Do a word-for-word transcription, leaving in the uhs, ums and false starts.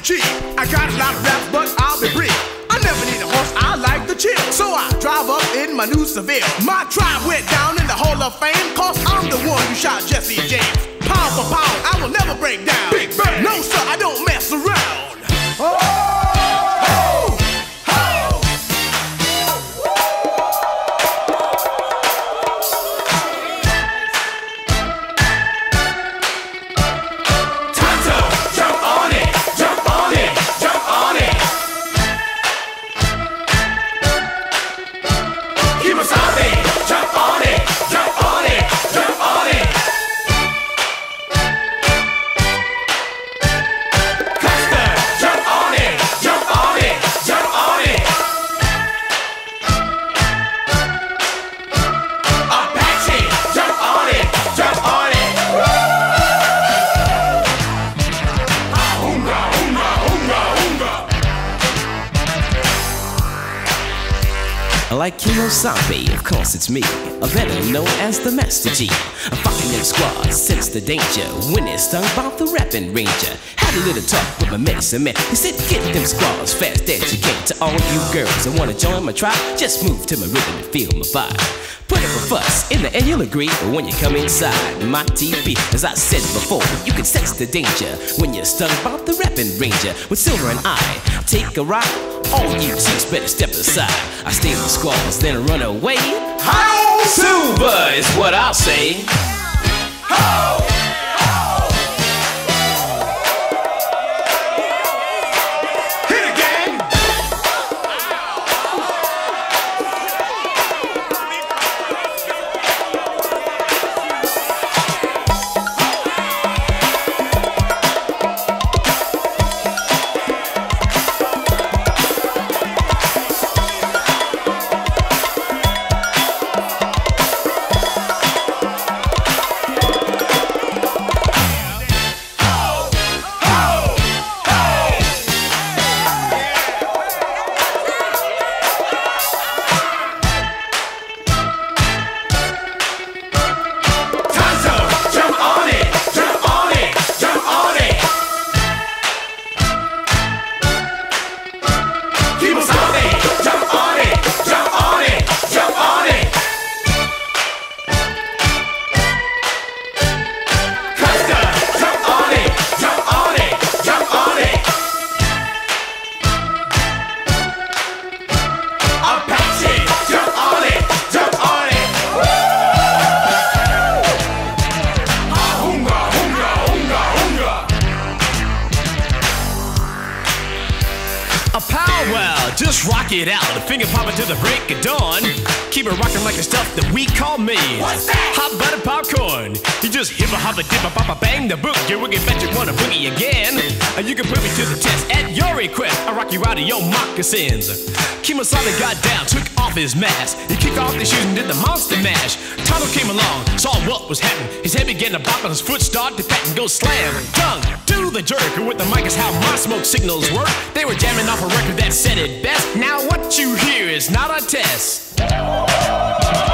cheap. I got a lot of raps, but I'll be brief. I never need a horse, I like to chill. So I drive up in my new Seville. My tribe went down in the Hall of Fame, cause I'm the one who shot Jesse James. Pound for pound, I will never break down. Big bang. No sir, I don't mess around. Oh! Like Kemosabe, of course it's me, or better known as the Master G. I'm fucking them squads, sense the danger when it's stung by the rapping ranger. Had a little talk with my medicine man. He said, get them squads fast as you can. To all you girls that wanna join my tribe, just move to my rhythm and feel my vibe. Put up a fuss, in the end you'll agree. But when you come inside my T V, as I said before, you can sense the danger when you're stung by the rapping ranger. With Silver and I take a ride, all you chicks better step aside. I stay with the squads, then run away. How Silver is what I'll say. Ho! Just rock it out, a finger popping till the break of dawn. Keep it rocking like the stuff that we call me. What's that? Hot butter popcorn. You just hippa hoppa dippa papa bang the book. You wicked bet you wanna boogie again. And you can put me to the test at your request. I rock you out of your moccasins. Kemosabe got down, took off his mask. He kicked off his shoes and did the monster mash. Tonto came along, saw what was happening. His head began to bop and his foot started to pat and go slam. Tongue to the jerk. And with the mic is how my smoke signals work. They were jamming off a record that said it best. Now what you hear is not a test.